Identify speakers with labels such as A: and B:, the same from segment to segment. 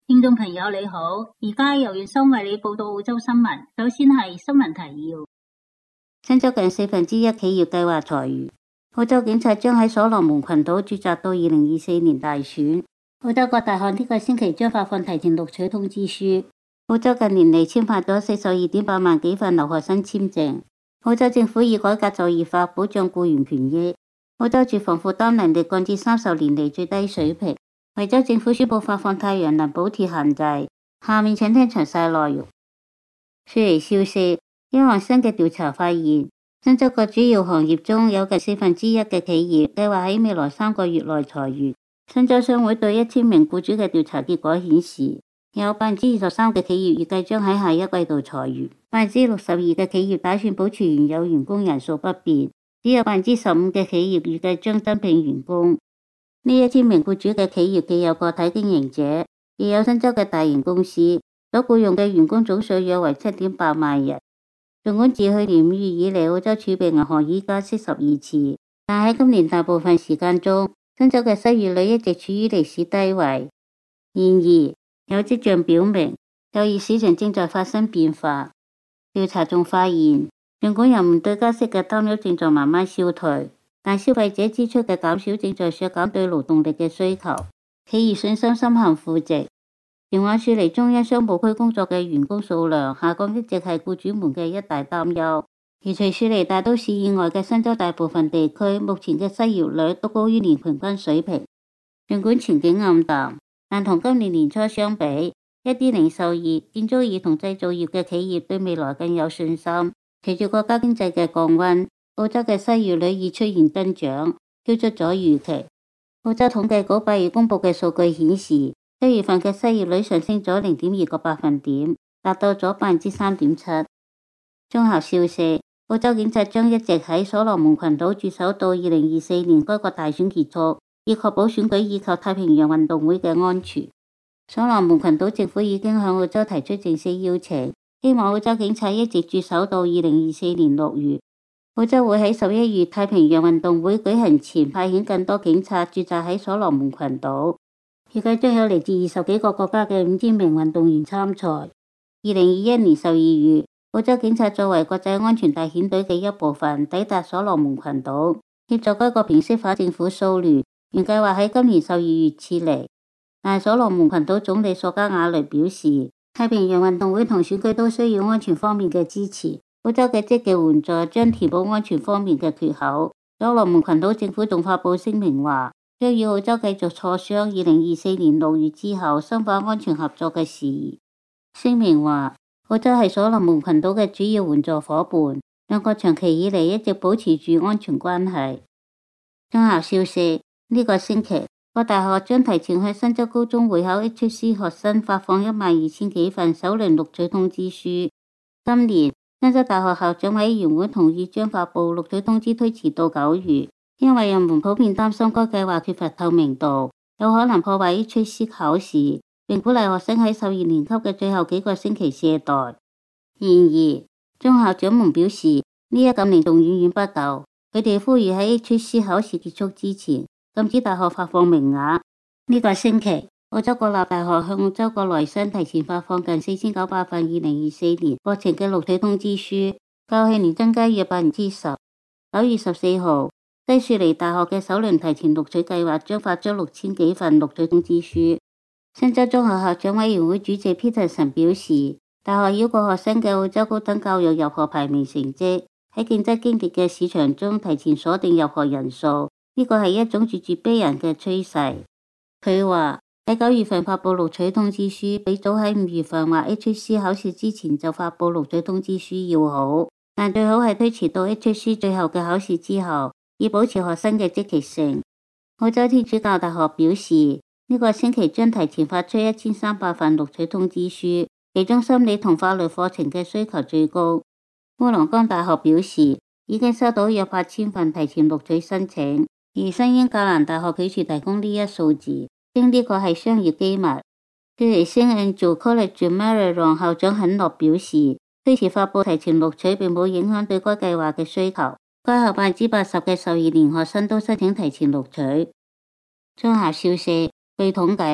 A: 聽眾朋友你好，而家由月生為你報道澳洲新聞。首先係新聞提要：新州近1/4企業計劃裁員。澳洲警察將喺所羅門群島駐紮到2024年大選。澳洲各大學呢個星期將發放提前錄取通知書。澳洲近年嚟簽發咗42.8萬幾份留學生簽證。澳洲政府以改革就業法保障僱員權益。澳洲住房負擔能力降至30年嚟最低水平。維州政府宣布發放太陽能補貼限制。下面請聽詳細內容。雪梨消息，一項新嘅調查發現，新州各主要行業中有近1/4嘅企業計劃喺未來3個月內裁員。新州商會對1000名僱主嘅調查結果顯示，有23%嘅企業預計將喺下一季度裁員，62%嘅企業打算保持原有員工人數不變，只有15%嘅企業預計將增聘員工。呢1000名僱主嘅企業既有個體經營者，亦有新州嘅大型公司，所僱用嘅員工總數約為7.8萬人。儘管自去年5月以嚟，澳洲儲備銀行已加息12次，但喺今年大部分時間中，新州嘅失業率一直處於歷史低位。然而，有跡象表明，就業市場正在發生變化。調查仲發現，儘管人們對加息嘅擔憂正在慢慢消退，但消費者支出嘅減少正在削減對勞動力嘅需求，企業信心深陷負值。前往雪梨中央商務區工作嘅員工數量下降一直係僱主們嘅一大擔憂。而除雪梨大都市以外嘅新州大部分地區，目前嘅失業率都高於年平均水平。儘管前景暗淡，但同今年年初相比，一啲零售業、建築業同製造業嘅企業對未來更有信心。隨住國家經濟嘅降溫，澳洲嘅失業率已出現增長，超出咗預期。澳洲統計局8月公布嘅數據顯示，7月份嘅失業率上升咗0.2個百分點，達到咗3.7%。綜合消息，澳洲警察將一直喺所羅門群島駐守到2024年該國大選結束，以確保選舉以及太平洋運動會嘅安全。所羅門群島政府已經向澳洲提出正式邀請，希望澳洲警察一直駐守到2024年6月。澳洲會喺11月太平洋運動會舉行前派遣更多警察駐紮喺所羅門群島，預計將有嚟自20幾個國家嘅5000名運動員參賽。2021年12月，澳洲警察作為國際安全大遣隊嘅一部分抵達所羅門群島，協助該國平息反政府騷亂，原計劃喺今年12月撤離。但所羅門群島總理索加瓦雷表示，太平洋運動會同選舉都需要安全方面嘅支持。澳洲嘅積極援助將填補安全方面嘅缺口。所羅門群島政府仲發佈聲明話，將與澳洲繼續磋商2024年6月之後深化安全合作嘅事宜。聲明話，澳洲係所羅門群島嘅主要援助伙伴，兩國長期以嚟一直保持住安全關係。綜合消息，呢個星期各大學將提前向新州高中會考 HSC 學生發放12000幾份首輪錄取通知書。今年新州大學校長委員會同意將發布錄取通知推遲到9月，因為人們普遍擔心該計劃缺乏透明度，有可能破壞 HSC 考試，並鼓勵學生喺12年級嘅最後幾個星期懈怠。然而，中校長們表示呢一年仲遠遠不夠，佢哋呼籲喺 HSC 考試結束之前禁止大學發放名額。呢個星期，澳洲國立大學向澳洲國內生提前發放近4900份2024年課程嘅錄取通知書，較去年增加約10%。9月14號，西雪梨大學嘅首輪提前錄取計劃將發出6000幾份錄取通知書。新州中學校長委員會主席 Peterson 表示，大學繞過學生嘅澳洲高等教育入學排名成績，喺競爭激烈嘅市場中提前鎖定入學人數，呢個係一種咄咄逼人嘅趨勢。佢話喺9月份發布錄取通知書，比早喺5月份或 HSC 考試之前就發布錄取通知書要好，但最好係推遲到 HSC 最後嘅考試之後，以保持學生嘅積極性。澳洲天主教大學表示，呢個星期將提前發出1300份錄取通知書，其中心理同法律課程嘅需求最高。烏龍崗大學表示，已經收到約8000份提前錄取申請，而新英格蘭大學拒絕提供呢一數字，稱呢個係商業機密。雪梨聖安德魯 College Marylebone 校長肯諾表示，推遲發布提前錄取並冇影響對該計劃嘅需求。該校80%嘅12年學生都申請提前錄取。綜合消息，據統計，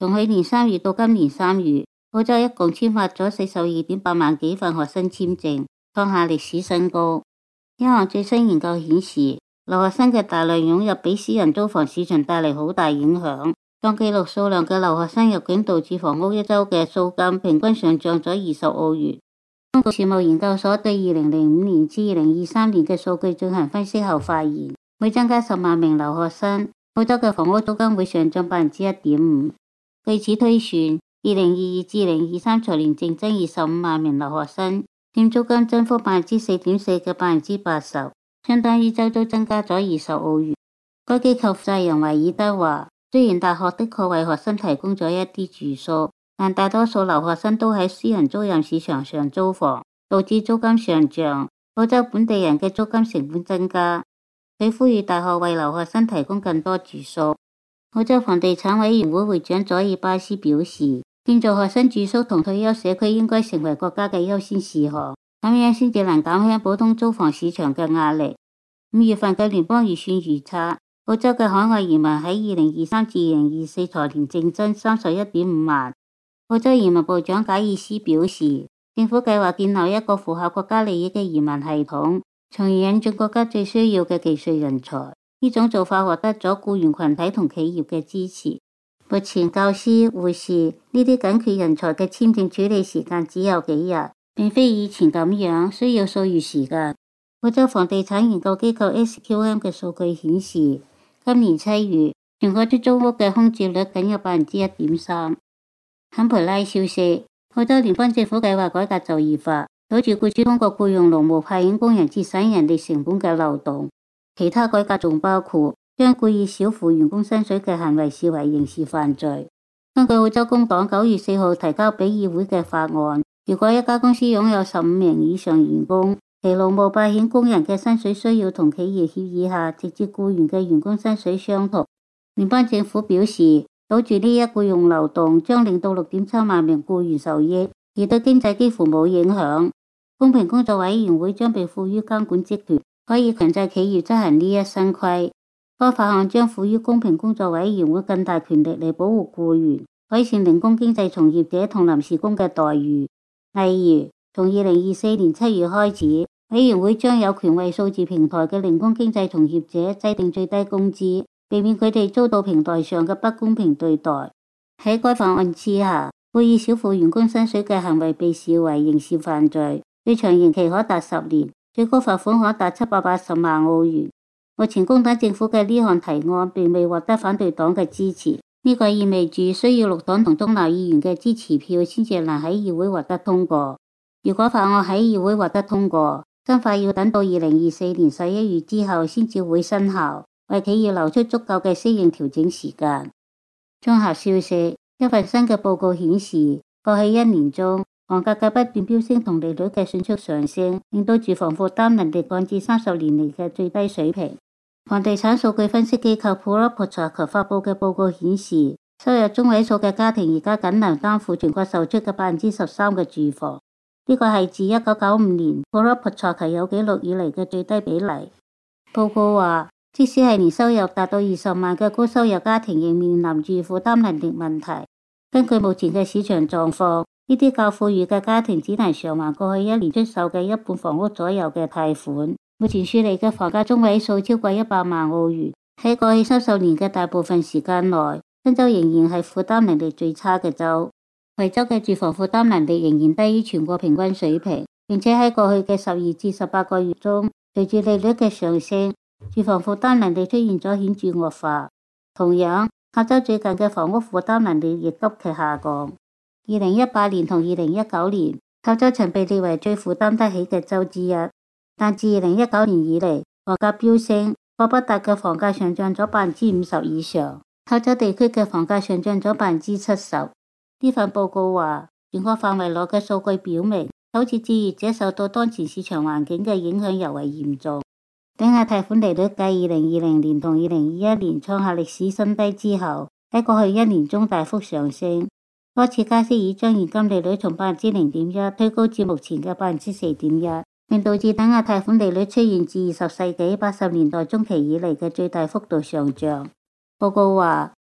A: 從去年3月到今年3月，澳洲一共簽發咗42.8萬幾份學生簽證，創下歷史新高。一項最新研究顯示，留學生嘅大量湧入俾私人租房市場帶嚟好大影響。創紀錄數量嘅留學生入境導致房屋一周嘅租金平均上漲咗20澳元。中國事務研究所對2005年至2023年嘅數據進行分析後發現，每增加10萬名留學生，澳洲嘅房屋租金會上漲1.5%。據此推算，2022至2023財年淨增25萬名留學生，佔租金增幅4.4%嘅80%，相當於周租增加咗20澳元。該機構負責人維爾德話，雖然大學的確為學生提供咗一啲住宿，但大多數留學生都喺私人租賃市場上租房，導致租金上漲，澳洲本地人嘅租金成本增加。佢呼籲大學為留學生提供更多住宿。澳洲房地產委員會會長佐爾巴斯表示，建造學生住宿同退休社區應該成為國家嘅優先事項，咁樣先至能減輕普通租房市場嘅壓力。5月份嘅聯邦預算預測，澳洲嘅海外移民喺2023至2024財年淨增31.5萬。澳洲移民部長賈爾斯表示，政府計劃建立一個符合國家利益嘅移民系統，從而引進國家最需要嘅技術人才。呢種做法獲得咗僱員群體同企業嘅支持。目前教師、護士呢啲緊缺人才嘅簽證處理時間只有幾日，並非以前咁樣需要數月時間。澳洲房地產研究機構 SQM 嘅數據顯示，今年7月全國出租屋嘅空置率僅有1.3%。坎培拉消息，澳洲聯邦政府計劃改革就業法，堵住僱主通過僱用勞務派遣工人節省人力成本嘅漏洞。其他改革仲包括將故意少付員工薪水嘅行為視為刑事犯罪。根據澳洲工黨9月4號提交俾議會嘅法案，如果一家公司擁有15名以上員工，其勞務派遣工人嘅薪水需要同企業協議下直接僱員嘅員工薪水相同。聯邦政府表示，堵住呢一僱用漏洞將令到6.7萬名僱員受益，而對經濟幾乎冇影響。公平工作委員會將被賦予監管職權，可以強制企業執行呢一新規。該法案將賦予公平工作委員會更大權力嚟保護僱員，改善零工經濟從業者同臨時工嘅待遇。例如，從2024年7月開始，委員會將有權為數字平台嘅零工經濟從業者制定最低工資，避免佢哋遭到平台上嘅不公平對待。喺該法案之下，故意少付員工薪水嘅行為被視為刑事犯罪，最長刑期可達10年。最高罰款可達780萬澳元。目前工黨政府嘅呢項提案並未獲得反對黨嘅支持，呢個意味住需要綠黨同中立議員嘅支持票先至能喺議會獲得通過。如果法案喺議會獲得通過，新法要等到2024年11月之後先至會生效，為企業留出足夠嘅適應調整時間。綜合消息，一份新嘅報告顯示，過去1年中，房價嘅不斷飆升同利率嘅迅速上升，令到住房負擔能力降至30年嚟嘅最低水平。房地產數據分析機構 ProperTracker 發佈嘅報告顯示，收入中位數嘅家庭而家僅能擔負全國售出嘅13%嘅住房，呢個係自1995年 ProperTracker 有紀錄以嚟嘅最低比例。報告話，即使係年收入達到20萬嘅高收入家庭，仍面臨住負擔能力問題。根據目前嘅市場狀況，呢啲較富裕嘅家庭只能償還過去1年出售嘅一半房屋左右嘅貸款。目前樹立嘅房價中位數超過100萬澳元。喺過去30年嘅大部分時間內，新州仍然係負擔能力最差嘅州。維州嘅住房負擔能力仍然低於全國平均水平，並且喺過去嘅12至18個月中，隨住利率嘅上升，住房負擔能力出現咗顯著惡化。同樣，加州最近嘅房屋負擔能力亦急劇下降。2018年同2019年，加州曾被列為最負擔得起嘅州之一，但自2019年以嚟，房價飆升，霍巴達嘅房價上漲咗50%以上，加州地區嘅房價上漲咗70%。呢份報告話，全國範圍內嘅數據表明，首次置業者受到當前市場環境嘅影響尤為嚴重。抵押貸款利率繼2020年同2021年創下歷史新低之後，喺過去1年中大幅上升。多次加息已將現金利率從0.1%推高至目前嘅4.1%，並導致抵押貸款利率出現自20世紀80年代中期以嚟嘅最大幅度上漲。報告話，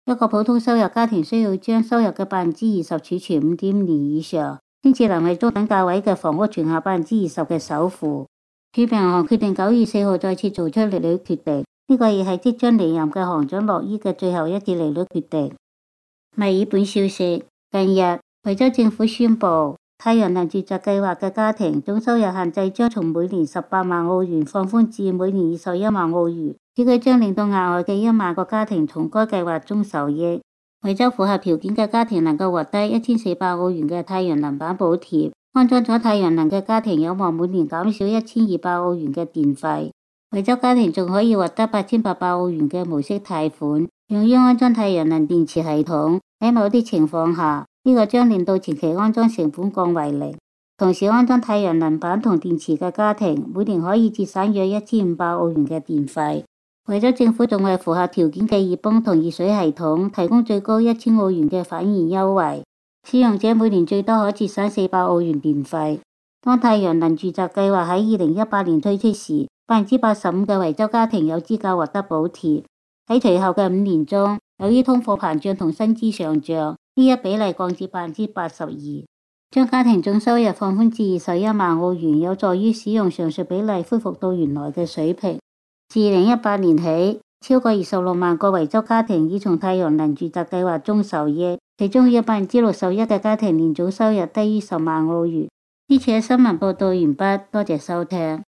A: 一個普通收入家庭需要將收入嘅20%儲存5.5年以上，先至能為中等價位嘅房屋存下20%嘅首付。儲備銀行決定9月4號再次做出利率決定，呢個亦係即將離任嘅行長洛伊嘅最後一次利率決定。墨爾本消息，近日維州政府宣布，太陽能住宅計劃嘅家庭總收入限制將從每年18萬澳元放寬至每年21萬澳元，此舉將令到額外嘅1萬個家庭從該計劃中受益。維州符合條件嘅家庭能夠獲得1400澳元嘅太陽能板補貼，安裝咗太陽能嘅家庭有望每年減少1200澳元嘅電費。維州家庭仲可以獲得8800澳元嘅無息貸款，用於安裝太陽能電池系統。喺某啲情況下，呢個將令到前期安裝成本降為零。同時安裝太陽能板同電池嘅家庭每年可以節省約1500澳元嘅電費。維州政府仲為符合條件嘅熱泵同熱水系統提供最高1000澳元嘅返現優惠，使用者每年最多可節省400澳元電費。當太陽能住宅計劃喺2018年推出時，85%嘅維州家庭有資格獲得補貼。喺隨後嘅5年中，由於通貨膨脹同薪資上漲，呢一比例降至82%。將家庭總收入放寬至21萬澳元，有助於使用上述比例恢復到原來嘅水平。自2018年起，超過26萬個維州家庭已從太陽能住宅計劃中受益，其中約61%嘅家庭年總收入低於10萬澳元。呢次嘅新聞報道完畢，多謝收聽。